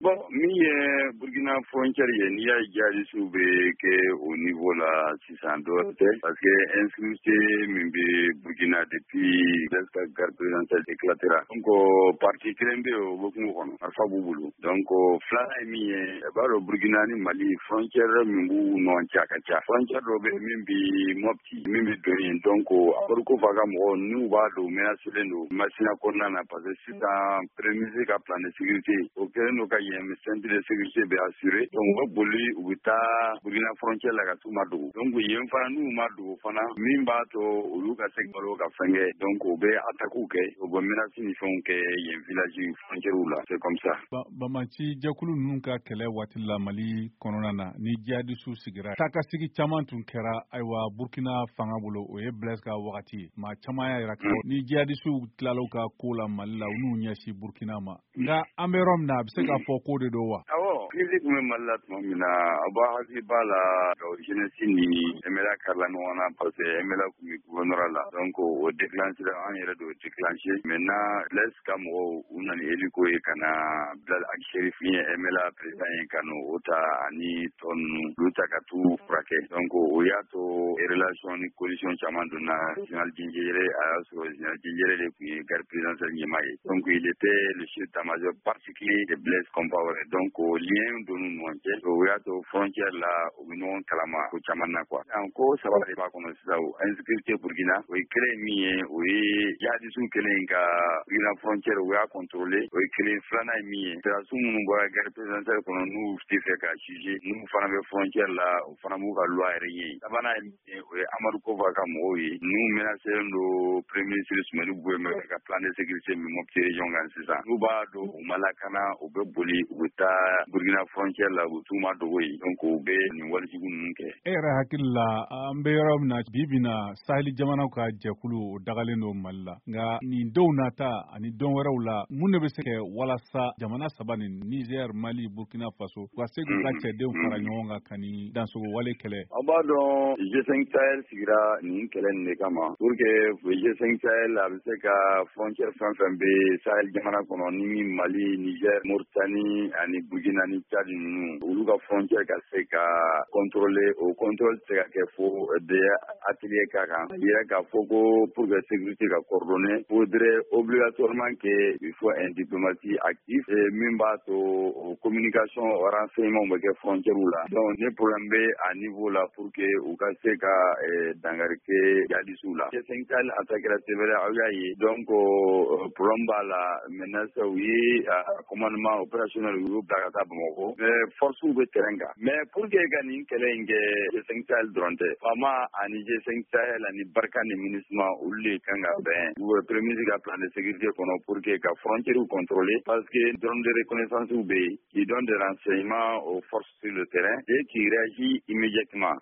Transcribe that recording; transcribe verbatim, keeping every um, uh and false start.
Bon, mi ye Burkina frontière ye n'i y'a jihadistes bɛ kɛ au niveau la sisan dɔ tɛ parce que insécurité min bɛ Burkina depuis presque garde présidentielle éclatera donc parti kelen bɛ yen o hukumu kɔnɔ marifa b'u bolo donc filanan ye min ye i b'a dɔn Burkina ni Mali frontière min b'u ni ɲɔgɔn cɛ a ka ca frontière dɔ bɛ yen min bɛ Mopti min bɛ don yen donc a fɔra ko f'a ka mɔgɔw n'u b'a don menacelen don Masina kɔnɔna na parce que sisan premier ministre ka plan de sécurité o kɛlen don ka yen centre de sécurité bɛ assuré donc u bɛ boli u bɛ taa Burkina frontière la ka t'u ma dogo donc yen fana n'u ma dogo fana min b'a to olu ka se balo ka fɛn kɛ donc u bɛ attaque kɛ u bɛ menace ni fɛnw kɛ yen village frontière la c'est comme ça. Bamaci jɛkulu ninnu ka kɛlɛ waati la Mali kɔnɔna na ni jihadistes sigira takasigi caman tun kɛra ayiwa Burkina fanga bolo o ye Blaise ka wagati ye maa caman y'a yira ko ni jihadistes tilala u ka ko la Mali la u n'u ɲɛsin Burkina ma nka an bɛ yɔrɔ min na a bɛ se k'a fɔ ko de don wa. Awɔ crise tun bɛ Mali la tuma min na a b'a hakili b'a la jeunesse ni M L A karila ɲɔgɔn na parce que M L A tun bɛ gouvernorat la donc o déclenché an yɛrɛ de y'o déclenché maintenant Blaise ka mɔgɔw u nana hélico ye ka na Bilal Aksheriff min ye M L A président ye ka n'o ta ani tɔ ninnu olu ta ka t'u furakɛ donc o y'a to relation ni coalition caman donna général Djindjere a y'a sɔrɔ général Djindjere de tun ye garde présidentielle ɲɛmaa ye donc il était le chef d'état-major particulier de Blaise Compaoré donc o lien donn'u ni ɲɔgɔn cɛ o y'a to frontière la u bɛ ɲɔgɔn kalama ko caman na quoi ko saba de b'a kɔnɔ sisan o insécurité Burkina o ye kelen min ye o ye jihadistes kelen ka Burkina frontière o y'a contrôler o ye kelen filanan ye min ye sirasiw minnu bɔra garde présidentielle kɔnɔ n'u tɛ fɛ ka juger n'u fana bɛ frontière la o fana b'u ka loi yɛrɛ ye sabanan ye min ye o ye Amadu Kofa ka mɔgɔw ye n'u menacelen don premier ministre Sumani Gueye ka plan de sécurité min Mopti région kan sisan n'u b'a dɔn u ma lakana u bɛ boli u bɛ taa Burkina frontière la u bɛ t'u ma dogo ye donc u bɛ nin walejugu ninnu kɛ. E yɛrɛ hakili la an bɛ yɔrɔ min na bi bi na Saheli jamanaw ka jɛkulu o dagalen don Mali la nka nin denw nata ani don wɛrɛw la mun de bɛ se kɛ walasa jamana saba nin Niger Mali Burkina Faso u ka se k'u ka cɛdenw fara ɲɔgɔn kan ka nin dansogo wale kɛlɛ. Aw b'a dɔn G cinq Sahel sigira nin kɛlɛ nin de kama pour que G cinq Sahel a bɛ se ka frontière fɛn fɛn bɛ Sahel jamana kɔnɔ ni Mali Niger Mauritanie ani Burkina ni Tchad ninnu olu ka frontière ka se ka contrôler o contrôle tɛ se ka kɛ fo de atelier ka kan yɛrɛ k'a fɔ ko pour que sécurité ka coordonner faudrait obligatoirement que il faut un diplomatie actif min b'a to communication renseignement bɛ kɛ frontière la donc ni problème bɛ a niveau la pour que u ka se ka dangari kɛ jihadistes la G cinq Sahel attaquera c'est vrai aw y'a ye donc problème b'a la maintenant ça u ye commandement opérationnel u y'o bila ka taa Bamakɔ mais force bɛ terrain kan mais pour que ka nin kɛlɛ in kɛ G cinq Sahel dɔrɔn tɛ Fama ani G cinq Sahel ani Barkhane MINUSMA olu de kan ka bɛn premier ministre ka plan de sécurité kɔnɔ pour que ka frontière contrôler parce que drone de reconnaissance bɛ yen qui donne des renseignements aux forces sur le terrain et qui réagit immédiatement